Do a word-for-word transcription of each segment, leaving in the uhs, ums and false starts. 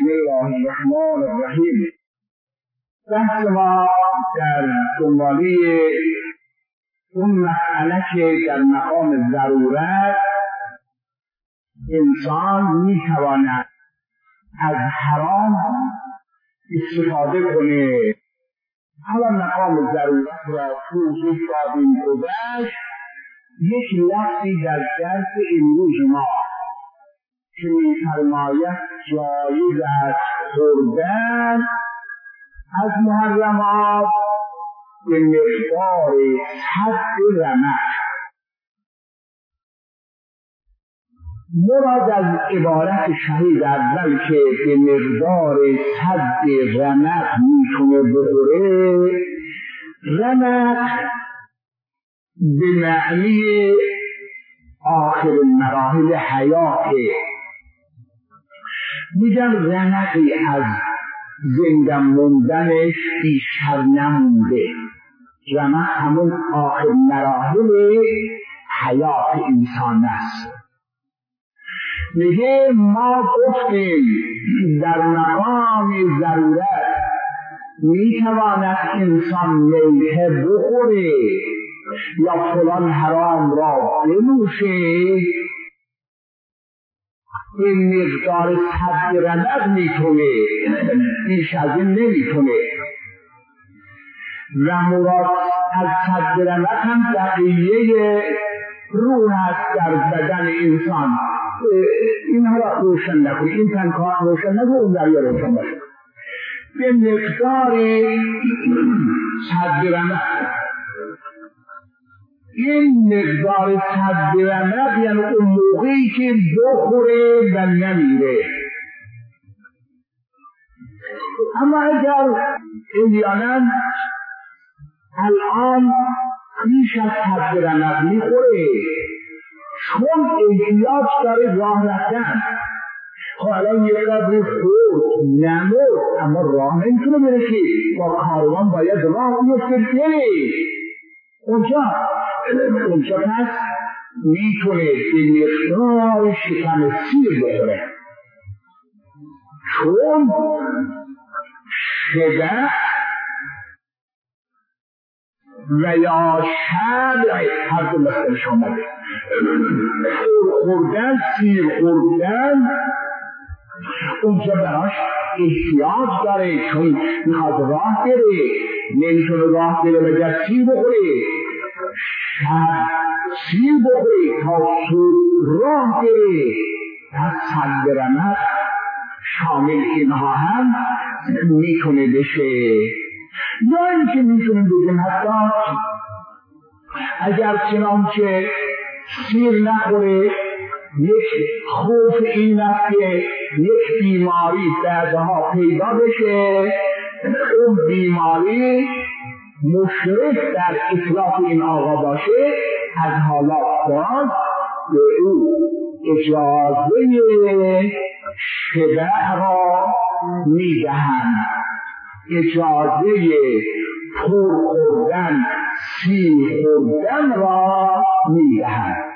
بسم الله الرحمن الرحیم. بحث ما در دنباله اون مسئله که در مقام ضرورت انسان میتواند از حرام استفاده کنه. حالا مقام ضرورت را توضیح دادیم گذشت. یک لفظی در درس امروز ما که می‌فرماید جایز است خوردن از محرمات به مقدار حد رمق. مراد از عبارت شهید اول که به مقدار حد رمق میتونه بخوره، رمق به معنی آخر مراحل حیاته. میگم رمقی از زنده موندنش بیشتر نمونده. رمق همون آخر مراحل حیات انسان است. میگه ما گفتیم در مقام ضرورت میتواند انسان میته بخوره یا فلان حرام را بنوشه، این مقدار حد رمق میتونه، بیش از این نمیتونه. و مراد از حد رمق هم بقیه روح است در بدن انسان. اینها را روشن نکنی، این تنکار روشن نکنی، اون دریا روشن باشه. به مقدار حد رمق، این مقدار حد رمق یعنی اون موقعی که بخوره و نمیره. اما اگر احیانا الان بیش از حد رمق میخوره چون احتیاج داره راه رفتن، خب الان یک قدر خورد نمرد اما راه نمیتونه بره که با کاروان باید راه بیفته بره اونجا اونجا پس میتونه به مقدار شکم سیر بخوره، چون شبع و یا شبع هر دو مختلف آمده. خوردن سیر خوردن اونجا براش احتیاج داره، چون میخواد راه بره، نمیتونه راه بره مگر سیر بخوره، شب سیر بخوره تا سود راه بره. پس حد رمق شامل اینها هم میتونه بشه. یا اینکه میتونه بگیم حتی اگر چنانچه سیر نخوره، یک خوف این است که یک بیماری بعدها پیدا بشه، اون بیماری مشرف در اطلاق این آقا باشه، از حالات باز به او اجازه شبع را میدهند، اجازه پر خوردن سیر خوردن را میدهند.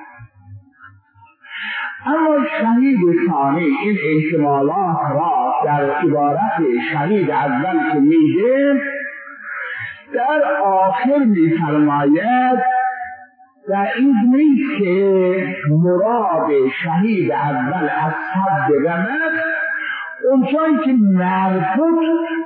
اما شهید ثانی این احتمالات را در عبارت شهید اول که میگه در آخر میفرماید بعید نیست که مراد شهید اول از حد رمق اونجایی که مربوط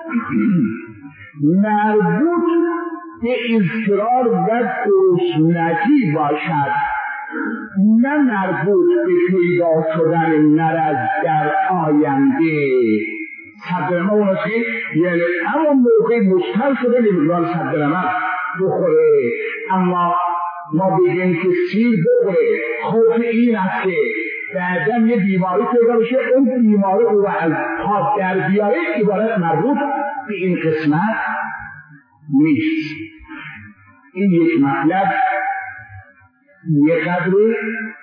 مربوط به اضطرار و گرسنگی باشد، نه مربوط به پیدا شدن مرض در آینده. حد رمق اون است که یعنی همون موقع مستر شده نمیدوان حد رمق بخوره، اما ما بگیم که سیر بخوره، خوف این است که بعدم یه بیماری پیدا بشه، اون بیماری او از پاک در بیاره، عبارت مربوط به این قسمت نیست. این یک مطلب یک قدری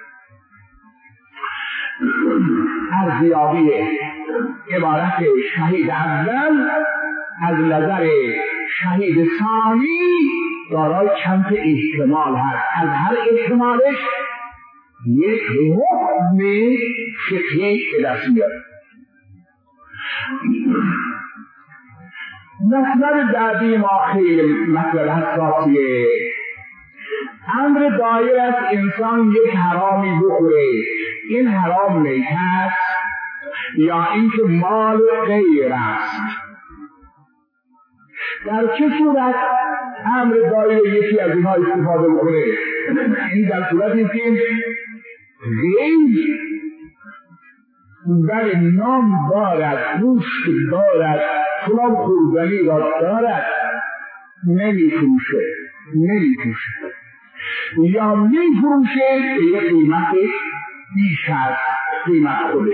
ارزیابی عبارت شهید اول از نظر شهید ثانی دارای چند احتمال هست. از هر احتمالش یک حکم فقهی به دست میاد. مطلب بعدی ما خیلی مطلب حساسیه. امر دایر است انسان یک حرامی بخوره، این حرام نیک است یا اینکه مال غیر است. در چه صورت امر دایر یکی از اینها استفاده بکنه؟ این در صورتی که غیر بله نام دارد، گوشت دارد، فلان خوردنی را دارد، نمی فروشه نمی فروشه یا می فروشه به یک قیمت بیش از قیمت خودش.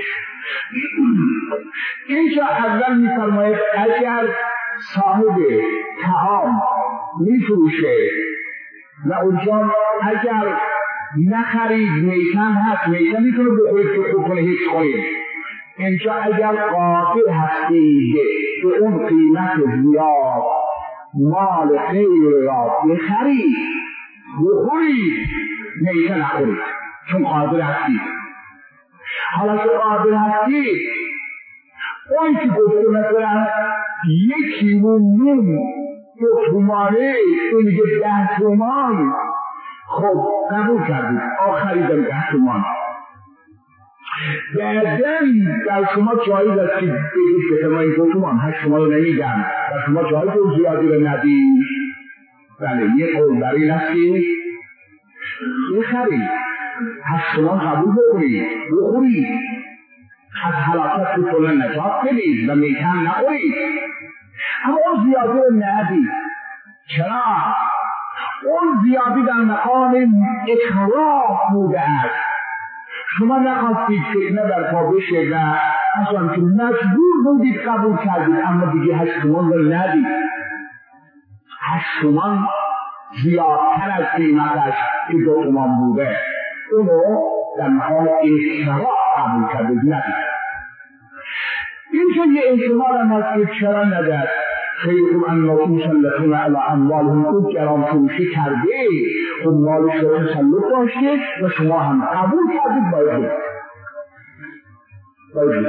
اینجا اول می فرماید اگر صاحب طعام می فروشه و اونجا اگر نخرید میتن هست، میتن میتونه بخورید که خود کنه هیچ خورید. اینجا اگر قادر هستید به اون قیمت زیاد مال غیر را بخرید بخورید، میتن نخورید چون قادر هستید. حالا که قادر هستید اون که گفته مثلا یکی نون دو تومانه اون دیگه ده تومان، خب قبول کردید آخریدم ده تومان. بعدن در شما جایز است که بگید که ما این دو تومان هشت تومان رو نمیدم، در شما جایز رو زیادی رو ندید. بله یه قول برای نفسی بخرید، هشت تومان قبول بکنید بخورید، از حلاکت رو کلا نجات بدید و میتن نخورید، اما اون زیادی رو ندید. چرا؟ اون زیادی در مقام اکراه بوده است. شما نخواستید فتنه برپا بشه و اصلا که مجبور بودید قبول کردید، اما دیگه هشت تومان رو ندید. هشت تومان زیادتر از قیمتش که دو تومان بوده، اونو در مقام اکراه قبول کردید ندید. این که یه احتمال هم هست که چرا ندید؟ خیرکم انکم مسلطون علی اموالهم، اون گرام فروشی کرده خود مالش رو تسلط داشته و شما هم قبول کردید باید باید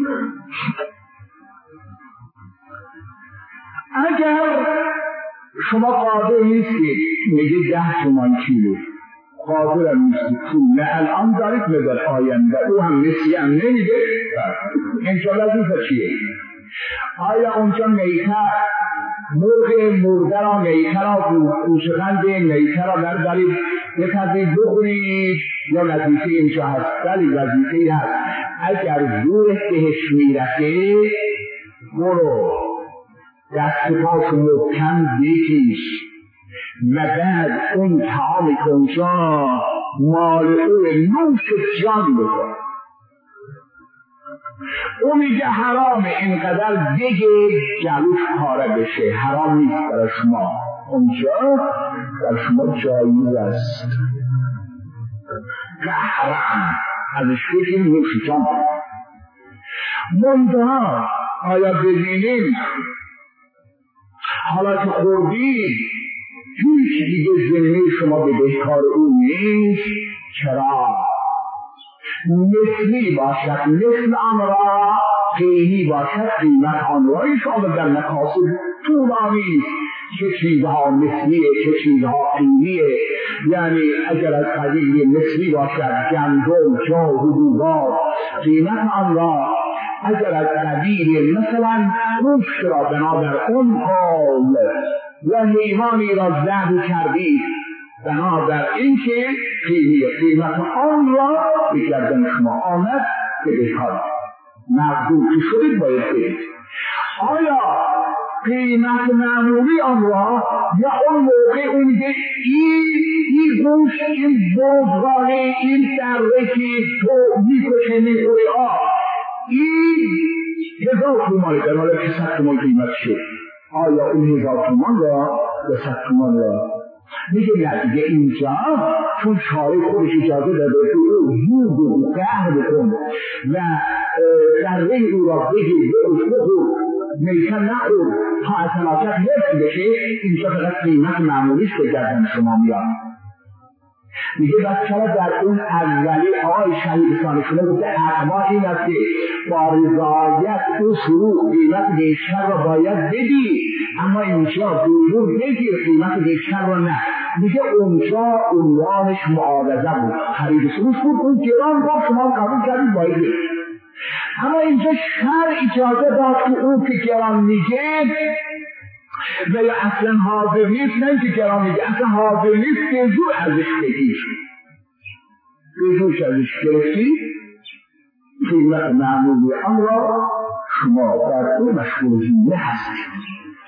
اگر شما قادر نیستید میگه ده تومان کیلو قادر هم نیستید نه الان دارید نظر آینده او هم نسی هم نمیده، انشاءالله وظیفه چیه؟ آیا اونجا میته مرغ مرده را میته را گوشخند میته را بردارید بکردید بخورید یا وظیفه اینجا هست؟ ولی وظیفه هست اگر زورت بهش میرسه برو دست پاش محکم بکش و بعد اون طعامی که اونجا مال او نوش جان بکن. او میگه حرامه اینقدر بگه جلوش پاره بشه، حرام نیست برای شما، اونجا در شما جایز است که حرام ازش بگیم نوش جان. منتها آیا ببینیم حالا که خوردید هیچ دیگه ذمه شما به بهکار او نیست؟ چرا؟ مثلی باشد مثل آن را قیمی باشد قیمت آن را ایشان در مکاسب طولانی چه چیزها مثلیه چه چیزها قیمیه. یعنی اگر از قبیل مثلی باشد گندم جا حبوبات قیمت آن را، اگر از قبیل مثلا گوشت را بنابر اون حال و حیوانی را ذبح کردید بنابر این که قیمت آن را به گردن شما آمد که بهکار مقدور که شدید باید بدید. آیا قیمت معمولی آن را یا اون موقع اون میگه این این گوشت این بزرگانه این دره که تو میکشه میخوری آه این هزار تومانی در حالا که صد تومان قیمت شد، آیا اون هزار تومان را یا صد تومان را؟ میگه نه دیگه اینجا چون شارع خودش اجازه داده که او زود و قهر بکن و دره او را بگیر بخور میتن نخور تا از حلاکت حفظ بشه، اینجا فقط قیمت معمولیش به گردن شما میاد. میگه بس چرا در اون اولی آقای شهید ثانیشونه گفته اقوا این است که با رضایت او فروغ قیمت بیشتر رو باید بدی، اما اینجا بزرگ بگیر قیمت بیشتر رو نه. میگه اونجا عنوانش معارضه بود، خرید فروش بود، اون گران گفت شما قبول کردید باید بدید. اما اینجا شرع اجازه داد که اون که گران میگه و یا اصلا حاضر نیست، نه که گران میگه اصلا حاضر نیست، به زور ازش بگیر، به زورش ازش گرفتی قیمت معمولی آن را شما در اون مشغول زینه هستید.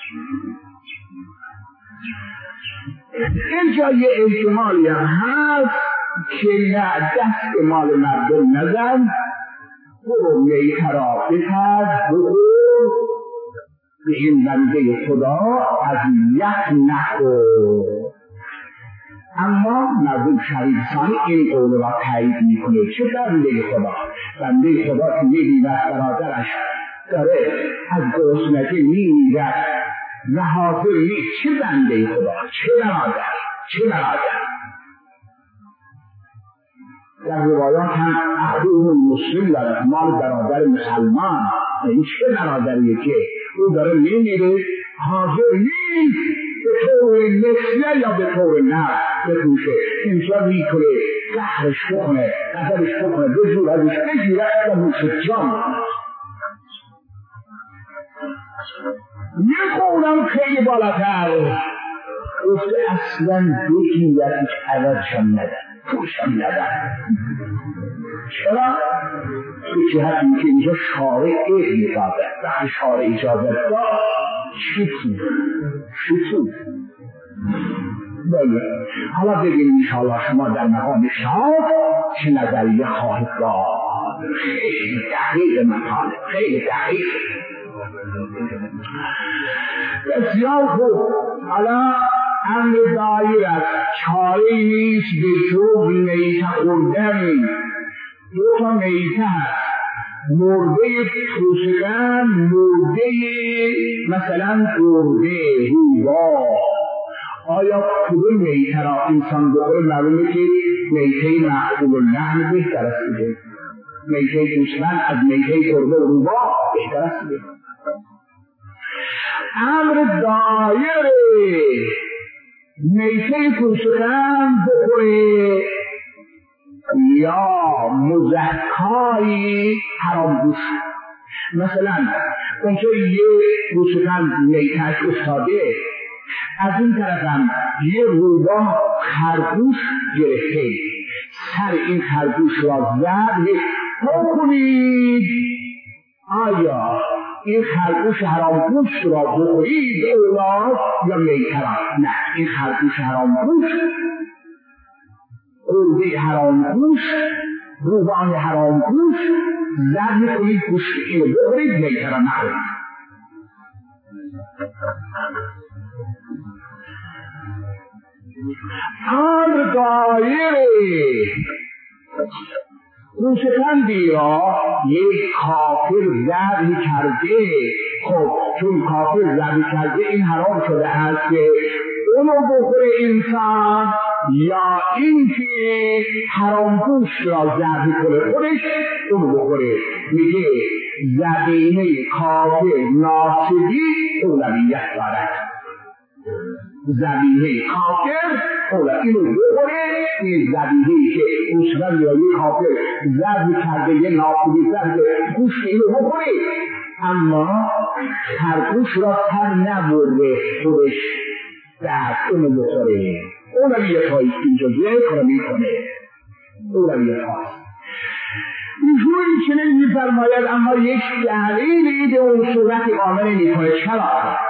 اینجا یه احتمالی هم هست که نه دست مال مردم نزن، برو میترا بکرد بخور به این بنده خدا از یک نخور. اما مردم شهید ثانی این قول را تایید میکنه. چه بنده خدا؟ بنده خدا که میبیند برادرش داره از گرسنگی میمیرد و حاضر نیست. چه بنده خدا؟ چه برادر؟ چه برادر؟ در روایات هم اخوه مسلم دارد، مال برادر مسلمان. این چه برادریه که او داره میمیره حاضر نیست به طور مثله یا به طور نه بپوشه. اینجا میکنه قهرش بکنه، قدرش بکنه، به زور ازش بگیره و موشه جان. یه قولم خیلی بالاتر گفته اصلا بگیرد عوضشم ندن، پوشم ندن. چرا؟ به جهت اینکه اینجا شارع اجازه داده. وقتی شارع اجازه داد چی تو؟ چی تو؟ بله حالا ببینیم انشاءالله شما در مقام شاد چه نظریه خواهید داد. خیلی دقیق مطالب، خیلی دقیق، بسیار خوب. حالا امر دایر است، چاره نیست به جز میته خوردن. دو تا میته هست، مرده پوسکن، مرده مثلا گرده روبا. آیا کدوم میته را انسان بخوره؟ معلومه که میته معقول اللحم بهتر است دیگه، میته گوسفند از میته گرده و روبا بهتر است دیگه. امر دایره میته پوسکن بخوره یا مزکایی حرام گوش. مثلا اونجا یه گوسفند میتهش افتاده، از این طرف هم یه روباه خرگوش گرفته، سر این خرگوش را ذبح بکنید. آیا این خرگوش حرام گوشت را بخورید اولاد یا میته را؟ نه، این خرگوش حرام گوشت، گرده حرام گوشت، روباه حرام گوشت ذبح کنید، گوشت اینو بخورید، میته را نخورید. آن دایره گوسفندی را یک کافر ذبح کرده، خب چون کافر ذبح کرده این حرام شده است که اونو بخوره انسان، یا اینکه حرام گوشت را ذبح کنه خودش اونو بخوره. میگه ذبیحه کافر ناسبی اولویت دارد. ذبیحه کافر اولویت اینو بخوره. این ذبیحه‌ای که گوسفند یا یک کافر ذبح کرده یه ناسبی کرده گوشت اینو بخوره، اما خرگوش را تر نبرده خودش بعد اونو بخوره. اولویت هایی اینجا ذکر میکنه، اولویت هایی اینجور چنین میفرماید، اما یک دلیلی به اون صورت عامل میکنه. چرا؟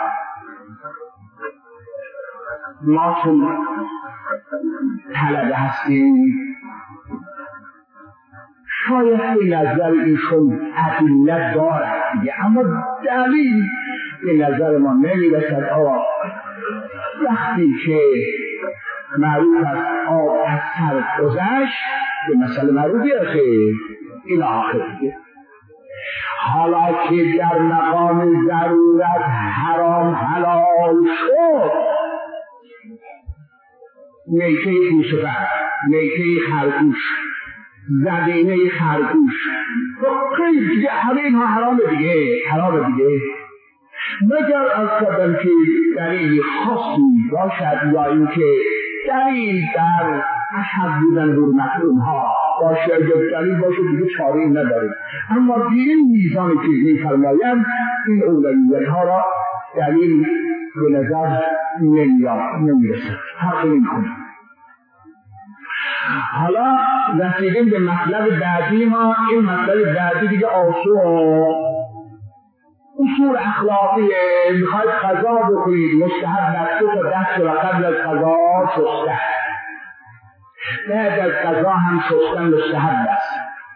ما چون طلبه هستیم شاید این نظر ایشون ادلت دارد دیگه، اما دلیل به نظر ما نمیرسد. آقا وقتی که معروف است آب از سر گذشت به مسئله معروفی است این آخر دیگه. حالا که در مقام ضرورت حرام حلال شد، میته گوسفند میته خرگوش، زدینه خرگوش، خیلی دیگه همه اینها حرامه دیگه، حرامه دیگه، مگر از قدم که دلیل خاصی باشد یا اینکه دلیل در اشهد بودن حرمت اونها باشه. اگر دلیل باشه دیگه چاره‌ای نداریم، اما به این میزانی که می‌فرمایند این اولویت ها را دلیل به نظر نمیاد، نمیرسد، حق نمی‌کنه. حالا رسیدیم به مطلب بعدی ما. این مطلب بعدی دیگه آسون اصول اخلاقیه. میخواید قضا بکنید، مستحب نفسه تا دست و قبل از قضا شستن، بعد از قضا هم شستن مستحب است.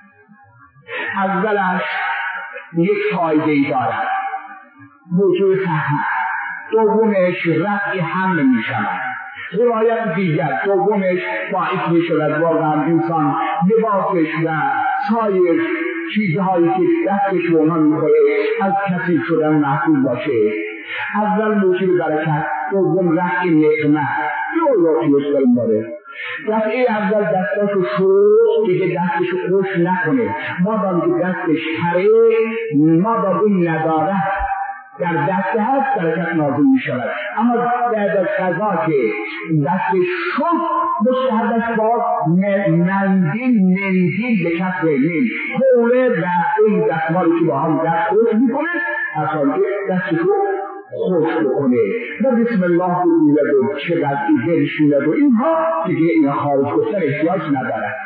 اولش یک فایده ای دارد، وجود فهم. دومش رفع حمل می شود. روایت دیگر دومش باعث می شود واقعا انسان لباسش و سایر چیزهایی که دستش به اونها میخوره از کسی شدن محفوظ باشه. اول موجب برکت، دوم رفع نقمت. دو راتی اسلام داره. دفعه اول دستاشو شست، دیگه دستشو خوش نکنه. مادام که دستش هره، مادام اون نداره در دست هست برکت نازل می شود. اما بعد از قضا که دستش شد مستحبش باز مندیل مندیل به کف نیل کوله و این دستمالی که با هم دست خوش می کنه اصلا دستشو خوش بکنه و بسم الله بگوید و چقدر ایده شوید و اینها دیگه این خارج گفتن احتیاج ندارد.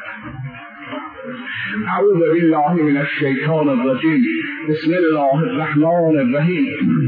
اعوذ بالله من الشیطان الرجیم. بسم الله الرحمن الرحیم.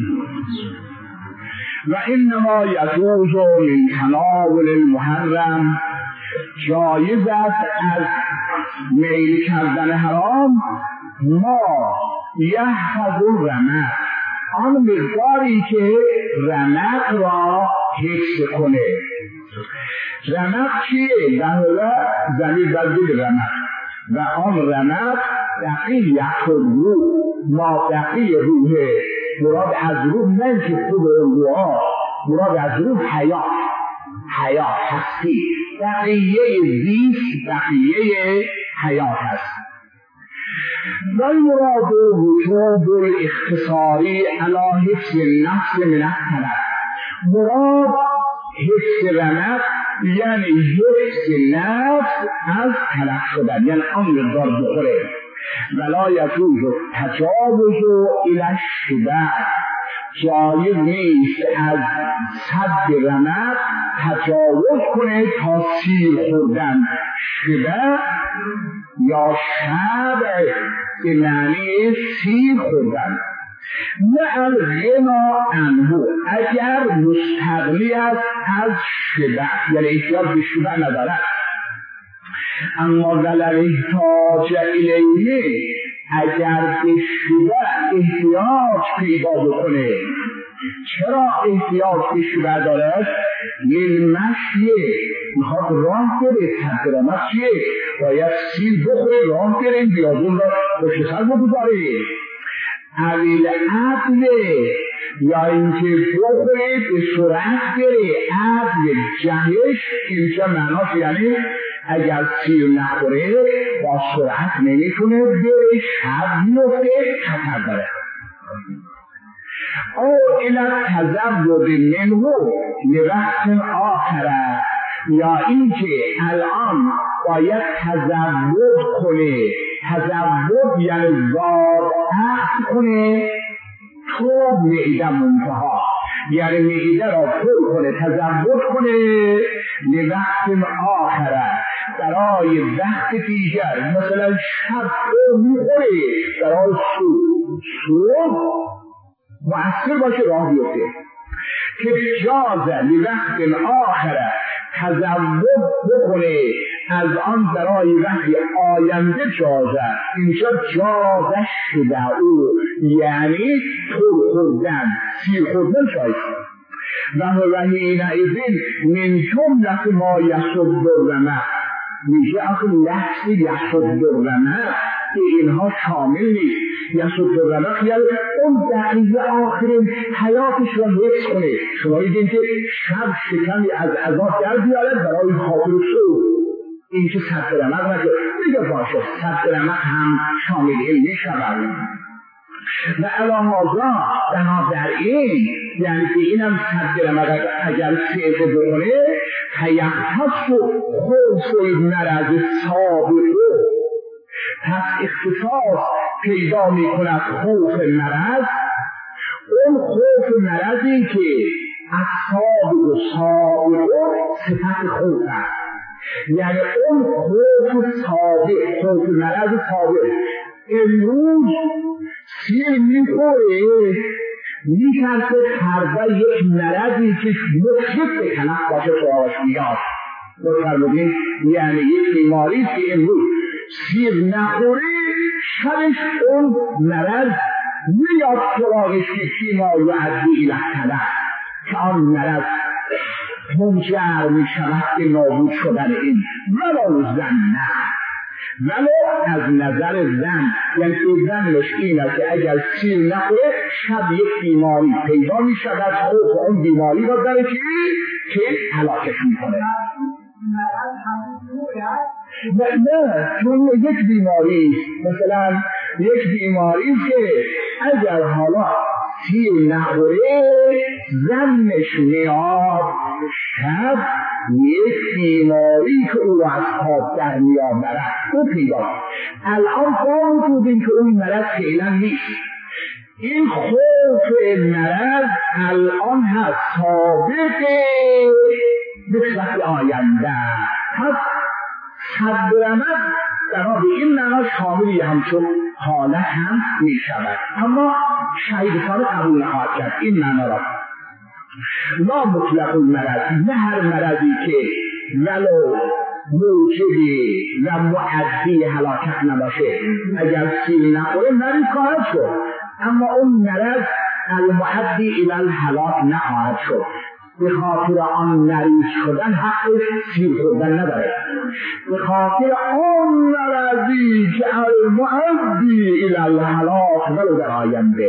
و انما یجوز من تناول المحرم، جایز است از میل کردن حرام ما یحفظ الرمق، آن مقداری که رمق را حفظ کنه. رمق چیه؟ در حالا زمین بردید رمق و آن رمق بقیت روح، ما بقیه روح، مراد از روح نه که خود روح، مراد از روح حیات، حیات هستی، بقیه زیست، بقیه حیات هست. و مراد وجود الاختصاری علی حفظ النفس من التلف، مراد حفظ رمق یعنی حفظ نفس از تلف شدن، یعنی آن مقدار بخوره. ولا یجوز تجاوز الی الشبع، جایز نیست از صد رمق تجاوز کنه تا سیر خوردن. شبع یا شبع به معنی سیر خوردن. نه الغنا عنه، اگر مستغنی است از شبع یعنی احتیاج به شبع ندارد. اما ولر احتاج الیه، اگر به شبع احتیاج پیدا بکنه. چرا احتیاج به شبع دارد؟ للمشی، میخواد راه بره، تقرامت چیه؟ باید سیر بخوره، راه بره، بیابون را پشت سر بگذاره. اویل عدل، یا اینکه بخوره به سرعت بره. عدل جهش اینجا معناش یعنی اگر سیر نخوره با سرعت نمیتونه بره، شب میفته، خطر داره. او الى تزود منه لوقت آخره، یا اینکه الان باید تزود کنه. تزود یعنی زاد عقل کنه تو معده منتها، یعنی معده را پر کنه، تزود کنه لوقت آخره، برای وقت دیگر. مثلا شب میخوره برای صبح، صبح مؤثر باشه راه بیفته. که جازه لوقت آخره، تزود بکنه از آن برای وقت آینده. جازه اینجا جازه شده او یعنی پر خوردن، سیر خوردن شاید. و وحین ایزین من جملت ما یسد الرمق، میشه آخه لحظ یسد الرمق که اینها شامل نیست. یسد الرمق یعنی اون دقیقه آخرین حیاتش را حفظ کنه. شما دیدین که شب شکمی از عذاب در بیارد برای خاطر صبح، این که صد رمق نکه دیگه باشه صد رمق هم شامل علمی شود و علاوه بنابراین یعنی که اینم صد رمق اگر سیده بکنه تیختص و خوف المرض سابقه پس اختصاص پیدا می کند خوف مرض اون خوف مرضی که اصحاب و سابقه صفت خوف است یعنی اون خوف سابق خوف مرض سابق امروز سیر میخوره میترسه فردا یک مرضی که مخشب به تلف باشه سراغش میاد بفرمودین یعنی یک بیماری که امروز سیر نخوره شبش اون مرض میاد سراغش که فیما یعدی الی التلف که آن مرض منجر میشود به نابود شدن این ولو زن نه ولو از نظر زن یعنی که زنش این است که اگر سیر نخوره شب یک بیماری پیدا میشود خوف اون بیماری را داره که که هلاکش میکنه نه نه چون یک بیماری مثلا یک بیماری که اگر حالا سیر نخوره زنش میاد شب یک بیماری که او را از خواب در میآورد او پیدا الان با وجود که اون مرض فعلا نیست این خوف مرض الان هست سابقه به صورت آینده پس صد رمق برای این معنا شاملی همچون حالت هم می شود اما شهیدکار قبول نخواهد کرد این معنا را لا مطلق المرض نه هر مرضی که ولو موجبی و معدی هلاکت نباشه اگر سیر نخوره مریض خواهد شد اما اون مرض المعدی الی الهلاک نخواهد شد به خاطر آن مریض شدن حقش سیر خوردن نداره به خاطر آن مرضی که المعدی الی الهلاک ولو در آینده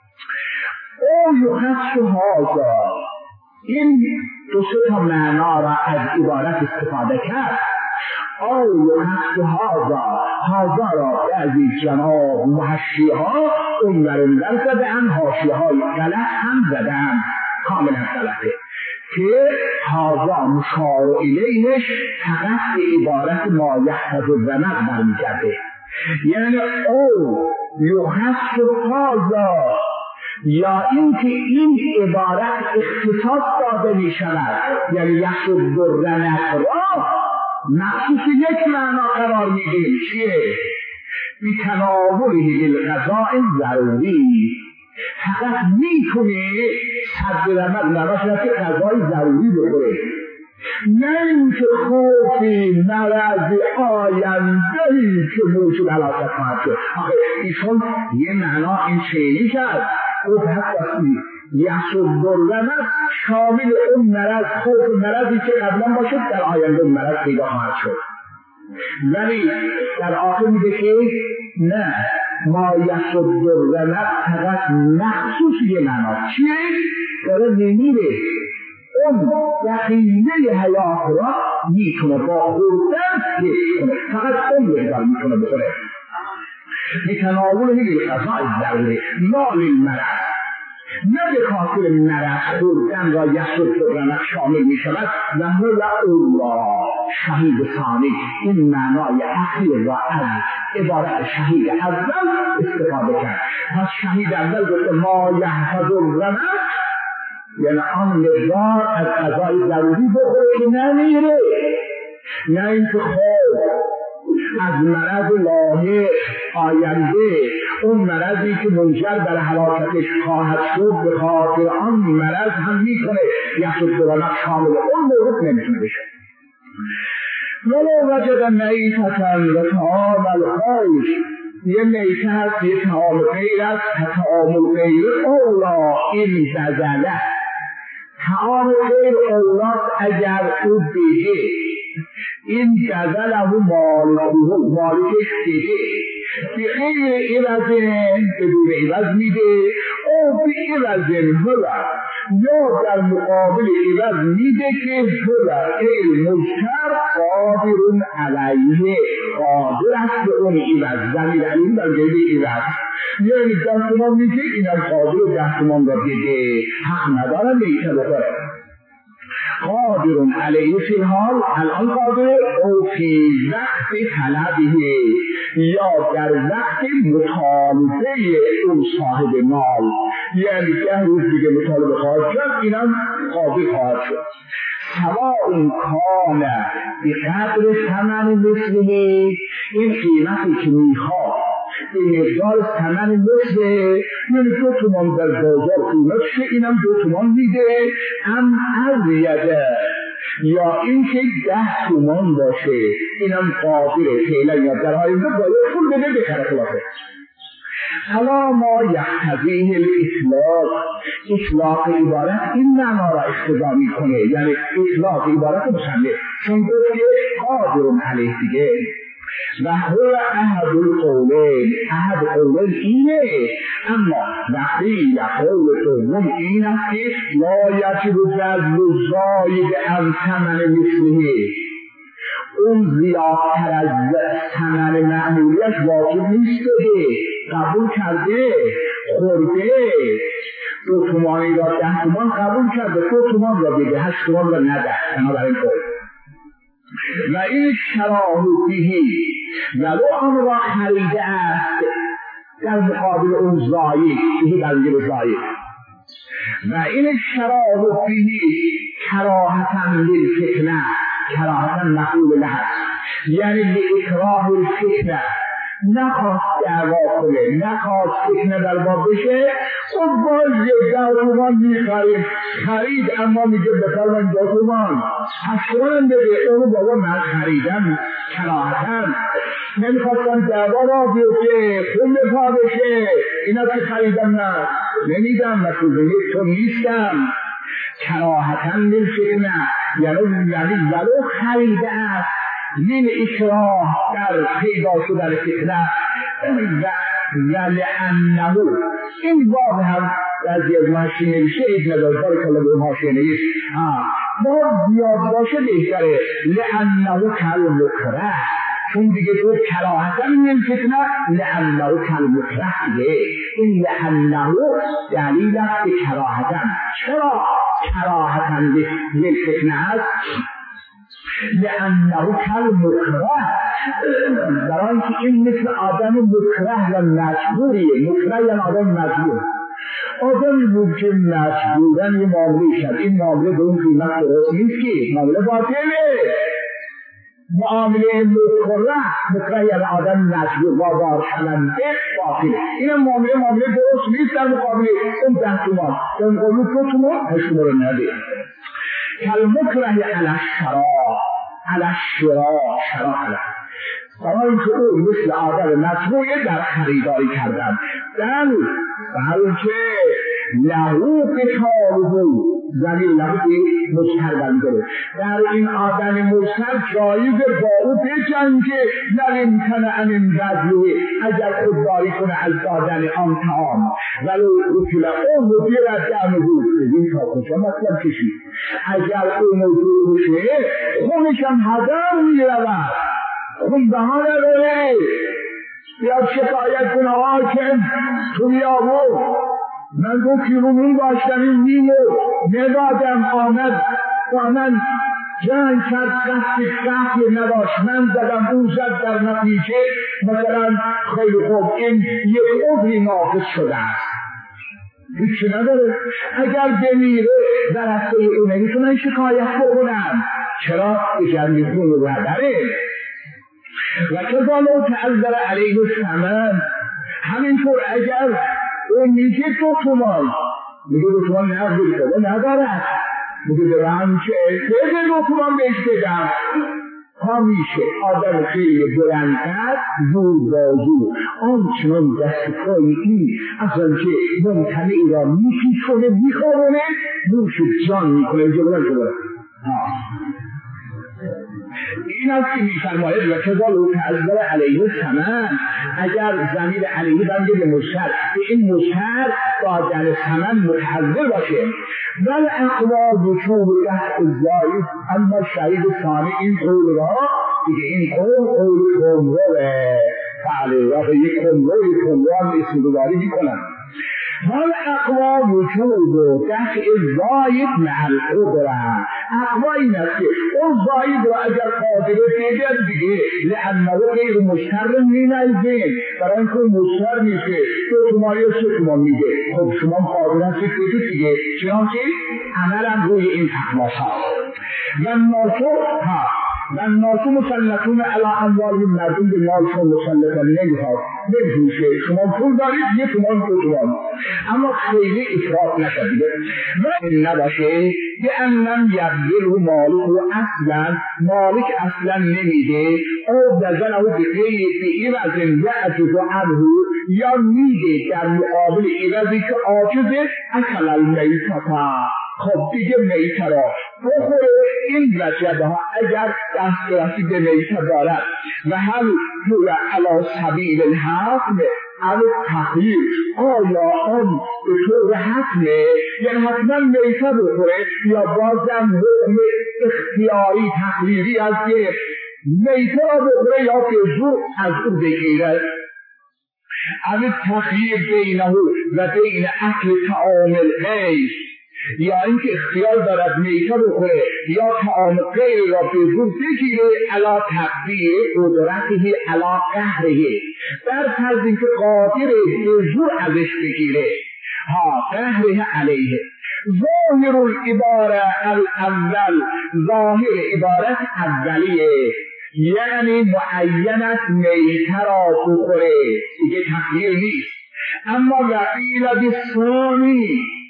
او یخص هذا این دو سه تا معنا را از عبارت استفاده کرد او یخص هذا هذا را بعضی جناب محشی ها اون ورندر زده ان حاشیه های غلط هم زدن کاملا غلطه که هذا مشار الیهش فقط به عبارت ما یحفظ الرمق برمیگرده یعنی او یخص هذا یا اینکه این عبارت اختصاص داده می شود یعنی یحفظ الرمق را مخصوص یک معنا قرار میدیم چیه؟ بی تناوله بالغذاء ضروری فقط میتونه صد رمق نباشه که غذای ضروری بخوره نه اینکه خوفی مرض آیندهی که موجود علاقت خواهد شد آخه ایشون یه معنا این شیلی کرد گفت حتی یحصد الرمق شامل اون مرض خوف مرضی که قبلا باشد در آینده اون مرض پیدا خواهد شد ولی در آخر میگه که نه ما یحصد الرمق فقط مخصوص یه معنا چیه؟ داره نمیره اون یقینه حیات را میتونه با خوردن حس کنه فقط اون مقدار میتونه بخوره بتناوله بالغذاء ضروری لا للمرض نه به خاطر مرض خوردن را یحصد الرمق شامل می شود و هو الله شهید ثانی این معنای اخیر را از عبارت شهید اول استفاده کرد پس شهید اول گفته ما یحفظ الرمق یعنی آن مقدار از غذای ضروری بخوره که نمیره نه اینکه خوب از مرض لاحق آینده اون مرضی که منجر بر هلاکتش خواهد شد به خاطر آن مرض هم میکنه یحصد الرمق شامل اون موقع نمیتونه بشه ولو وجد میتة و طعام الغیر یه میته هست یه طعام غیر است طعام غیر اولا این ززله طعام غیر اولا اگر او بده این جزله مالکه مالکش بده به غیر عوض بدون عوض میده او به عوض هلا یا در مقابل عوض میده که تو در این مشتر قادرون علیه، قادر است به اون عوض، زمین علیه در جیب عوض، یعنی دستمان میده اینم قادر دستمان را بده، حق ندارم بیشه بخوره. قادرون علیه فی الحال، الان قادر او فی وقت طلبه، یا در وقت مطالبه اون صاحب مال، یعنی ده روز دیگه مطالبه خواهد شد، اینم قادر خواهد شد. سواء کان بقدر ثمن مثله، این قیمتی که میخواد به مقدار ثمن مثله، یعنی دو تومان در بازار قیمتشه، اینم دو تومان میده، ام ازیده، یا اینکه ده تومان باشه، اینم قادره فعلا یا در آینده باید پول بده بخره خلاصه. حالا ما یقتضیه الاطلاق، اطلاق عبارت این معنا را اقتضا میکنه، یعنی اطلاق عبارت مصنف، چون گفت که قادرون علیه دیگه و هو احد القولین، احد قولین اینه، اما وقتی قول دوم این است که لا یجب بذل زاید عن ثمن مثله، اون زیادتر از ثمن معمولیش واجب نیست، قبول کرده خورده دو تومانی را ده تومان قبول کرده، دو تومان را بده، هشت تومان را نده، بنابراین قول و این شراحوتیهی ولو آن را خریده است در مقابل اون زاید، این بلگیر زاید، و این شراحوتیهی کراهتن للفتنه، کراهتن مقول له، یعنی لإکراه الفتنه، نخواست دعوا کنه، نخواست فتنه در باب بشه، خب باز یک ده تومان میخریم، خرید اما میگه بفرمایید دو تومان، هشتوان بده، اونو بابا من خریدم کراهتم، نمیخواستم دعوا را بیفته، خون بپا بشه، اینا که خریدم نه نمیدم و تو زمین تو نیستم، کراهتن للفتنه، یعنی ولو خریده است من اکراه در پیدا شدن فتنه و لعنه، این باب هم بعضی از ماشین نوشته اید ندار بارک الله به ماشین نویس، باب زیاد باشه بهتره، لعنه کل مکره، چون دیگه تو کراهتن من فتنه، لعنه کل مکره دیگه، این لعنه دلیل است به کراهتن. چرا کراهتن من فتنه هست؟ لأنه كالمكره، برای اینکه این مثل آدم مکره و مجبوریه، مکره یعنی آدم مجبور، آدمی بود که مجبورن یه معامله شد، این معامله به اون قیمت درست نیست که معامله باطله، معامله مکره، مکره یعنی آدم مجبور وادار شدنده باطله، این معامله معامله درست نیست در مقابل اون ده تومان، در مقابل دو تومان هشت تومان رو نده. کالمکره علی الشراء، علی الشراء، شراء علی، برای اینکه او مثل آدم مجبوریه در خریداری کردن، در برای که لهو قتالهو، زمین لهو مستر بنده، در این آدم مستر جایز با او بجنگه، نلمکنه ان بذله، اگر خودداری کنه از دادن آن طعام، ولو رسول اون مدیر دمهو، ببین تا کجا مطلب کشید، اگر او موجود بشه خونشم هدر میرود، خون بهانه داره، یا شکایت کنه حاکم تو بیابو، من دو کیلو نون داشتم این نیمو ندادم، آمد با من جنگ کرد، قصد قصد نداشت، من زدم اون زد، در نتیجه مثلا خیلی خوب این یک عمری ناقص شده است، هیچی نداره. اگر بمیره در هسته اونه میتونن شکایت بکنن، چرا؟ اگر میتون رو داره. و کذالک تعذر علیه الثمن، همینطور اگر اون میگه دو تومان، میگه دو تومان نقد بده ندارد، میگه برم که بده دو تومان بهش بدم، همیشه آدم خیلی بلندتر زور بازو، آنچنان دست پای این از آنکه ممتنعی را میپیچونه میخوابونه نوش جان میکنه، اینجا بلند شده این است که می‌فرماید و کذا لو تعذر علیه ثمن، اگر ضمیر علیه بنده به مشتر، به این مشتر با در ثمن متحذر باشه. ول اقوا وجوب تحت الزاید، اما شهید ثانی این قول را دیگه این قول قول کمروه، بله یا به یک کمرو یک کمرو هم اسم گذاری میکنن. ول اقوا وجوب تحت الزاید مع القدره، اقوا این است که اون زاید را اگر قادره دیگر دیگه لانه غیر مشتر مینالزین، برای اینکه مشتر میشه تو تومانی و سه تومان میده، خب شما قادر هستید بدید دیگه، چنانچه عملم روی این تقواس ها. و ناسو ها و ناسو مسلطون علی اموال، مردم به مالشون مسلطن نمیخواد نمیشه، شما پول دارید یه تومان دو تومان، اما خیلی افراط نشدید و این نباشه به انم یبدل و مالک و اصلا مالک اصلا نمیده او دزن او بقیه به این از یعجز و عنه، یا میده در مقابل ایرازی که عاجزه اکل المیتتا، خب دیگه میته را بخوره. این وجبه ها اگر دسترسی به میته دارد و هم هو علی سبیل الحکم علی تخییر، آیا آن به طور حکمه یعنی حتما میته بخوره یا بازم حکم اختیاری تخییری از که میته را بخوره یا به زور از او بگیره. علی تخییر بینه و بین اکل طعام الغیر، یا اینکه اختیار دارد میته بخوره یا طعام غیر را به زور بگیره علی تقدیر قدرته علی قهره، در فرض اینکه قادر به زور ازش بگیره، ها قهره علیه. ظاهر العباره الاول، ظاهر عبارت اولیه یعنی معینت میته را بخوره دیگه تخییر نیست. اما وقیل بالثانی،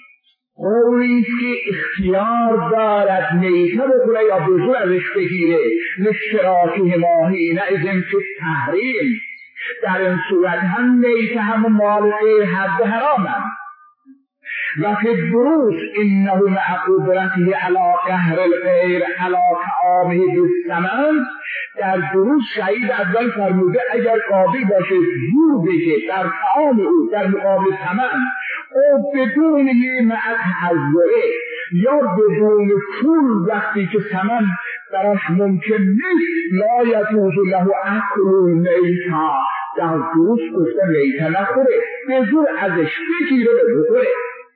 قولی که اختیار دارد میته بخوره یا به زور ازش بگیره، لاشتراک ماهی نئذن که تحریم، در این صورت هم میته هم مال غیر حد حرام هم. و فی الدروس انه مع قدرته علی قهر الغیر علی طعامه بالثمن، در دروس شهید اول فرموده اگر قادر باشه زور بشه در طعام او در مقابل ثمن، او بدون مع تحذره یا بدون پول وقتی که ثمن براش ممکن نیست، لا یجوز له اکل میتا، در دروس گفته میته نخوره، به زور ازش بگیره بخوره.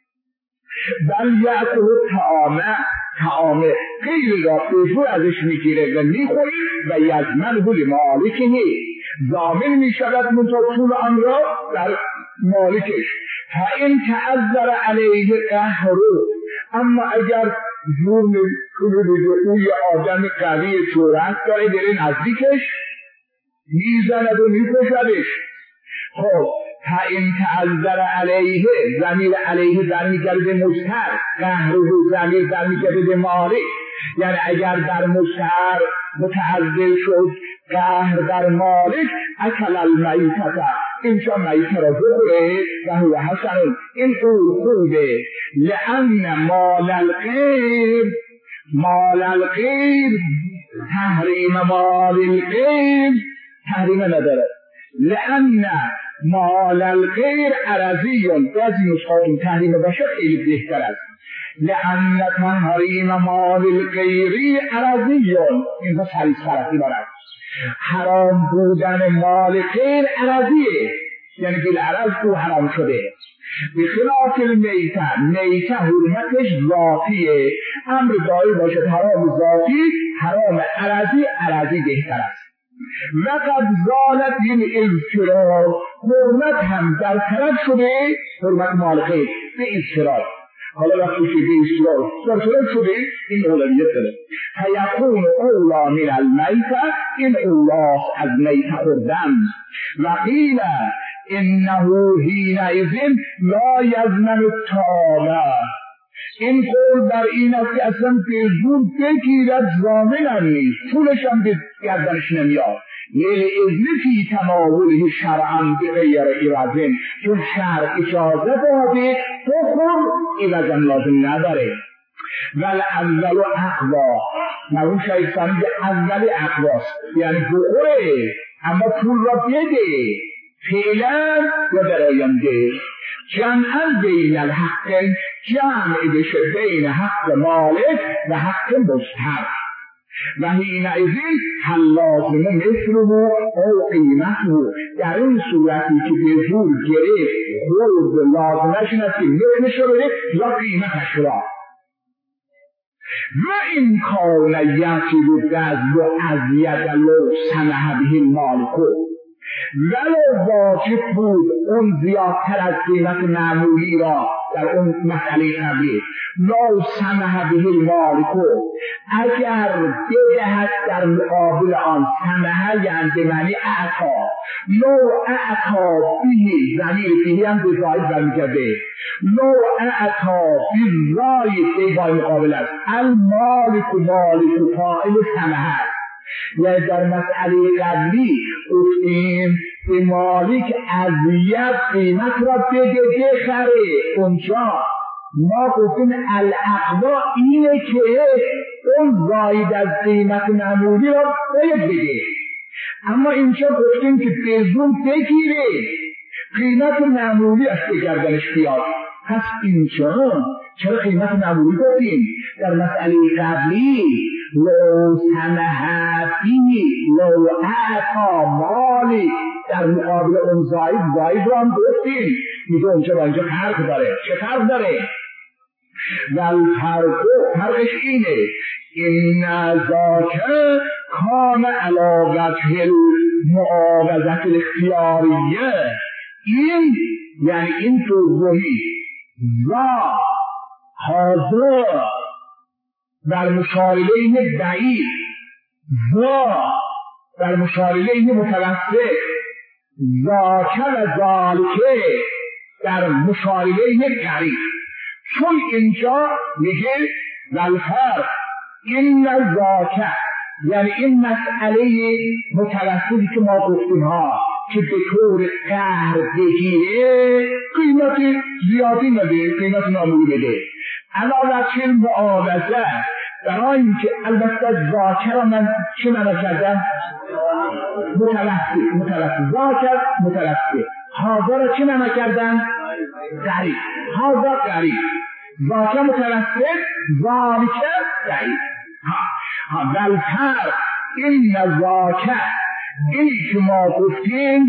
بل یأکل طعامه، طعام غیر را به زور ازش میگیره و میخوره و یضمنه لمالکه، ضامن میشود منتها طول آن را در مالکش. فإن تعذر علیه قهره، اما اگر زور نمیکنه او یه آدم قوی جرأت داره بره نزدیکش میزند و میکشدش، خب فإن تعذر علیه، ضمیر علیه در میگرده به مشتر، قهره ضمیر در میگرده به مالک، یعنی اگر در مشتر متعذر شد قهر در مالک اکل المیتة، اینجا میته را بخوره و هو حسن، این قول خوبه. لأن مال الغیر، مال الغیر تحریم مال الغیر تحریم نداره، لأن مال الغیر عرضیون، بعضی نسخاتون تحریم باشه خیلی بهتر است، لأن تحریم مال الغیری عرضیون، این با سریع فرقی دارد، حرام بودن مال غیر عرضیه یعنی بالعرض تو حرام شده. بخلاف المیته، میته حرمتش ذاتیه، امر دایی باشد حرام ذاتی، حرام عرضی، عرضی بهتر است. وقد زالت این اضطرار، حرمت هم در طرف شده، حرمت مال غیر به اضطرار، حالا وقتی که به اضطرار در طرف شده این اولویت داره. فیکون اولا من المیته، این اولا از میته خوردن. وقیل انه حینئذ لا یضمن الطعام، این قول بر این است که اصلا به زور بگیرد ضامن هم نیست، پولش هم به گردنش نمیاد، للإذن فی تناوله شرعا بغیر عوض، چون شرع اجازه داده بخور عوض لازم نداره. ول اول اقوا، مرحوم شهید ثانی به اول اقواست، یعنی بخوره اما پول را بده، فعلا یا در آینده. جمعا بین الحق، جمع بشه بین حق مالک و حق مستحق. و حینئذ هل لازم مثله او قیمته، در این صورتی که به زور گرفت خود لازمش این است که مثلش رو بده یا قیمتش را. و این کان یصل الجزل ازید لو سمح به المالک، ولو واجب بود اون زیادتر از قیمت معمولی را در اون مسئله قبلی، لو سمح به المالک، اگر بدهد در مقابل آن، سمح یعنی به معنی اعطا، لو اعطا به ضمیر فیه هم به زاید برمیگرده، لو اعطا به زاید به مقابل است، المالک مالک فاعل سمح. یعنی در مسئله قبلی گفتیم به مالک ازید قیمت را بده بخره، اونجا ما گفتیم الاقوا اینه که اون زاید از قیمت معمولی را باید بده، اما اینجا گفتیم که بزون بگیره قیمت معمولی از بگردنش بیاد. پس اینجا چرا قیمت معمولی گفتیم؟ در مسئله قبلی لو سمح به لو اعطا مالی، در مقابل اون زاید زاید رو هم گفتیم، میگه اونجا با اینجا فرق داره. چه فرق داره؟ والفرق، فرقش اینه این ذاک کان علی وجه المعاوضة الاختیاریه، این یعنی این دومی ذا حاضر در مشارلین بعید، ذا در مشارلین متوسط، ذاک و ذالکه در مشارلین قریب. چون اینجا میگه والفرق این ذاک، یعنی این مسئله متوسطی که ما گفتیم ها که به طور قهر بگیره قیمت زیادی نده، قیمت معمولی بده، علاوه چه معاوضه، برای اینکه البته ذاکر را من چه معنی کردم؟ متوسط، متوسط، ذاکر متوسط. حاضر را چه معنی کردم؟ قریب، حاضر قریب، ذاکر متوسط، ذالکر قریب. ها والفرق این ذاکر، این که ما گفتیم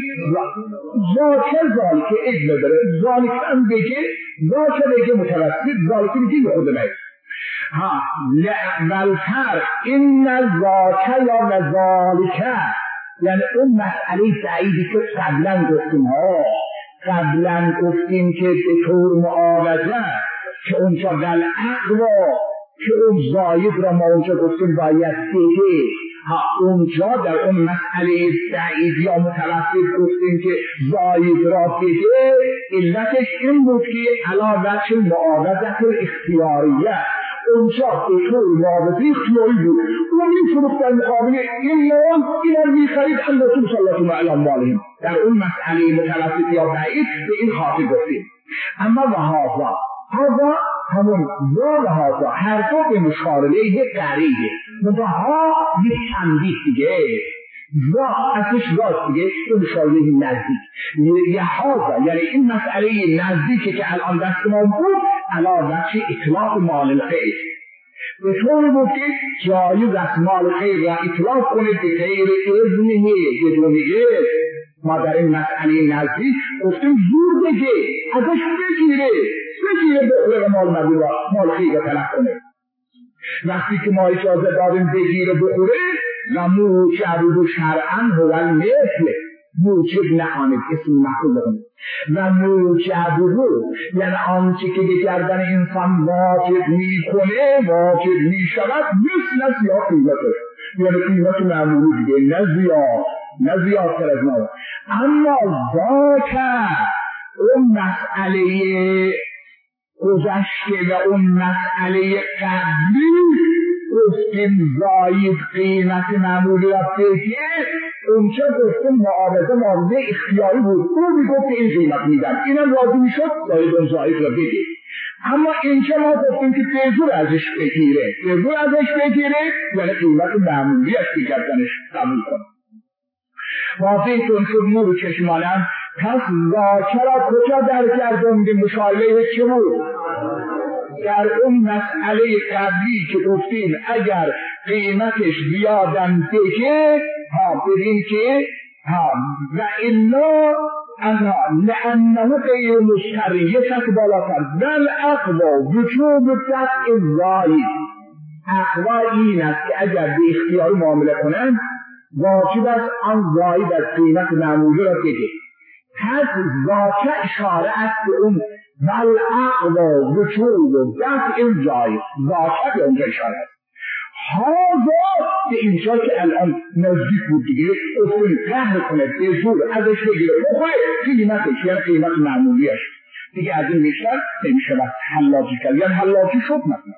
ذاکر ذالکه اجلا داره، ذالکه هم بگه، ذاکر بگه متوسط، ذالکه بگه به خود بگه. ها والفرق این ذاکر یا ذالکه، یعنی اون مسئله بعیدی که قبلا گفتیم ها، قبلا گفتیم که به طور معاوضه که اونجا والاقوا که اون زاید را ما اونجا گفتیم باید بگه، ها اونجا در اون مسئله بعید یا متوسط گفتیم که زاید را بگه، علتش این بود که علی وجه المعاوضة الاختیاریه، اونجا به طور معاوضه اختیاری بود، اون میفروخت در مقابل این نوع این را میخرید البته مسلطون علی اموالهم. در اون مسئله متوسط یا بعید به این خاطر گفتیم. اما و هذا هذا همون ذا و هذا هر دو به مشارله قریبه، منتها یک تنبیه دیگه، ذا اصلش ذات دیگه به مشارله نزدیک، یه هذا یعنی این مسئله نزدیکه که الان دست ما بود علا وجه اطلاق مال الخیر، به طور بود که جایز از مال خیر را اطلاق کنه به غیر اذنه بدون اذن. ما در این مسئله نزدیک گفتیم زور بگه، ازش بگیره بگیره بخوره و مال مدی را مال خیر را طلب کنه. وقتی که ما اجازه داریم بگیره بخوره و موجب شرعا هو المثل، موجب نخانید اسم مخلوق بکنید و موجب یعنی آنچه که به گردن انسان واجب می کنه واجب می شود مثل از یا قیمتش، یعنی قیمت معمولی دیگه، نه زیاد نه زیادتر از ما. اما ذاکر اون مسئله گذشته و اون مسئله قبلی گفتیم زاید قیمت معمولی را بگه، اونچه گفتیم معاوضه معاوضه اختیاری بود، اون میگفت این قیمت میدم، اینم راضی میشد زاید اون زاید را بگه. اما اینجا ما گفتیم که به زور ازش بگیره، به زور ازش بگیره یعنی قیمت معمولی از گردنش قبول کنه. واضحتون شد نور چشمانم. پس ذاکر را کجا در گردوندیم؟ مشابه چه بود؟ در اون مسئله قبلی که گفتیم اگر قیمتش زیادن بگه ها ببین که ها و الا لانه غیر مشتری یه شک بالاتر بل اقوا وجوب دفع الزاید. اقوا این است که اگر به اختیار معامله کنن واجب است آن زاید از قیمت معمولی را بگه. پس ذاکر اشاره است به اون بل اقوا وجوب دفع الزاید. ذاکر به اونجا اشاره است. حاضر به اینجا که الان نزدیک بود دیگه اصول قهر کنه به زور ازش بگیره بخواه قیمتش یعنی قیمت معمولیش دیگه از این بیشتر نمیشه بس حلاجی کرد یعنی حلاجی شد مثلا.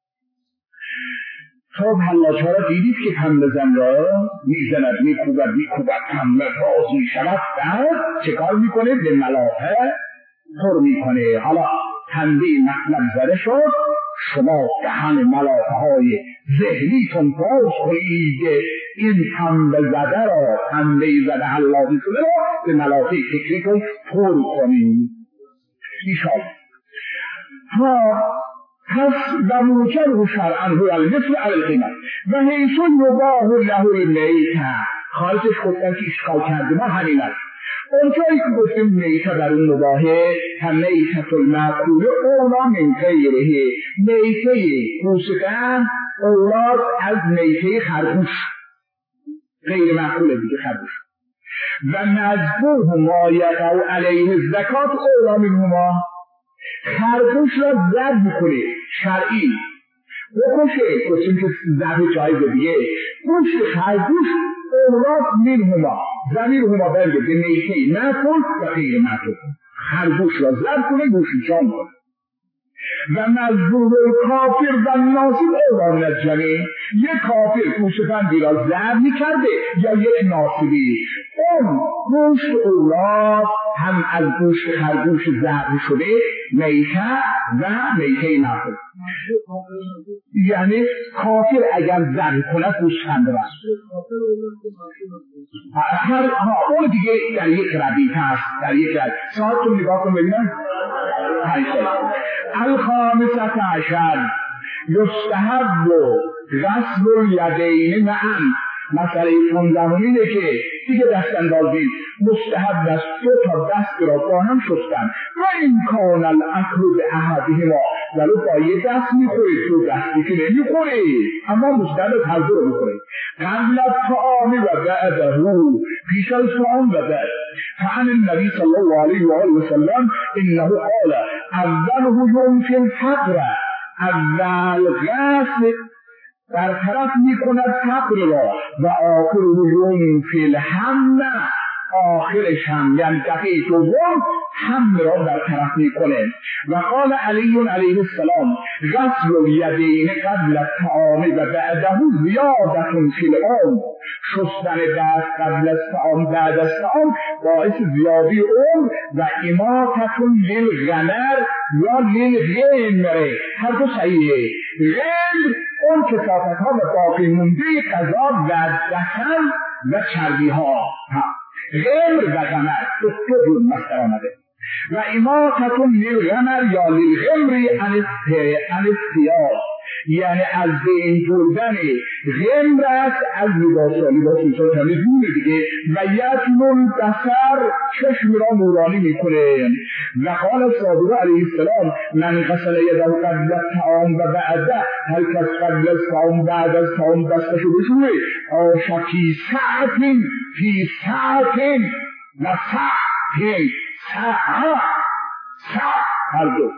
خب حلاج ها را دیدید که پنبه زن را میزند میکوبد میکوبد پنبه باز میشود بعد چه کار میکنه؟ به ملاحه پر میکنه. حالا پنبه مطلب زده شد شما دهن ملاحه های ذهنیتون باز کنید این پنبه زده را پنبه زده حلاجی شده را به ملاحه فکریتون پر کنید ایشان ها. پس و موجب شرعا هو المثل علی القیمت و حیث یباح له المیت. خالصش گفتن که اشکال کرده ما همین است. اونجایی که گفتیم میته در اون مباحه هم میتت المعقول اولا من غیره. میته پوستن اولاد از میته خرگوش غیر معقوله دیگه خرگوش. و مذبوح ما یقع علیه الزکات اولا منهما. خرگوش را ذبح میکنه شرعی بکشه گفتیم که ذبح جایزه دیگه گوشت خرگوش اولاد منهما ضمیر هما برگه به میته نکن و غیر معقول. خرگوش را ذبح کنه گوشت جان کنه. و مذبوح کافر و ناصب اولا من الجمیع. یک کافر گوسفندی را ذبح میکرده یا یک ناصبی اون گوشت اولاد هم از گوشت خرگوش ذبح شده میته و میته ناصب. یعنی کافر اگر ذبح کنه گوسفند را هر اون دیگه در یک ردیف هست در یک ردیف. ساعتون نگاه کن ببینم الخامسة عشر یستحب غسل الیدین معا. مسئله پانزدهمینه که دیگه دست اندازی مستحب است دو تا دست را با هم شستن و این کان الاکل باحدهما ولو با یک دست میخورید دو دستی که نمیخورید اما مستحب هر دو رو بخورید قبل الطعام و بعده پیش از طعام و بعد. فعن النبی صلی الله علیه و آله و سلم انه قال اوله ينفي الفقر. اول غسل در طرف میکند فقر را و آخر ينفي الهم. آخرش هم یعنی دفعه دوم هم را در طرف میکنه. و قال علی علیه السلام غسل الیدین قبل الطعام و بعده زیادة فی العمر. شستن دست قبل از طعام بعد از طعام باعث زیادی عمر و اماطة للغنر یا للغمر. هر دو صحیحه. غمر اون کثافت ها و باقی مونده غذا و دهن و چربی ها. غمر و غمر دو جور مصدر آمده. و اماطة للغمر یا للغمر عن الثياب یعنی از بین بردن غمر است از لباس ها. لباس انسان همه دونه دیگه. و یتم البصر چشم را نورانی میکنه. و قال صادق علیه السلام من غسل یده قبل الطعام و بعده هر کس قبل از طعام بعد از طعام دستشو بشوره آشکی ساعت فی ساعت و ساعت ساعت ساعت هر دو.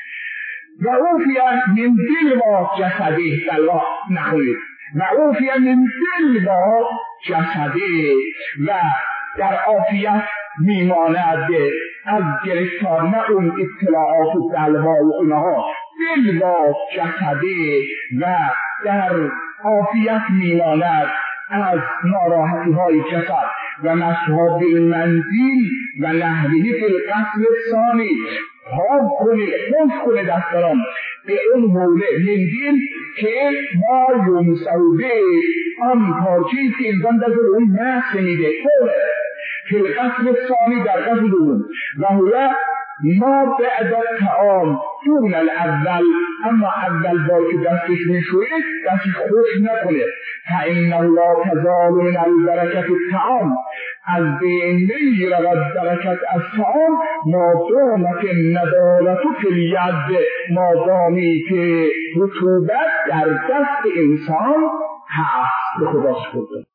و اوفیا من دل با جسده الله نخوید و اوفیا من دل با جسده و در عافیت میماند از گرفتار نه اون اطلاعات و دلوا و اونها دل با جسده و در عافیت میماند از ناراحتی های جسد و مصحاب المنزل و نحوه فی القسم الثانی. پاک کنه خوش کنه دستران به اون موله مندیل که ما یونسوده آن پارچه‌ای که انسان دست به اون محض میده خوله که قسم ثانی در قسم دوم و هوه ما بعد الطعام دون الاول، اما اول با که دستش میشوید دستش خوش نکنه. فإنه لا تزال من البرکت الطعام، از بین نمیرود برکت از طعام ما دامت ندالت فی الید، مادامی که رطوبت در دست انسان هست. به خدا سپرده.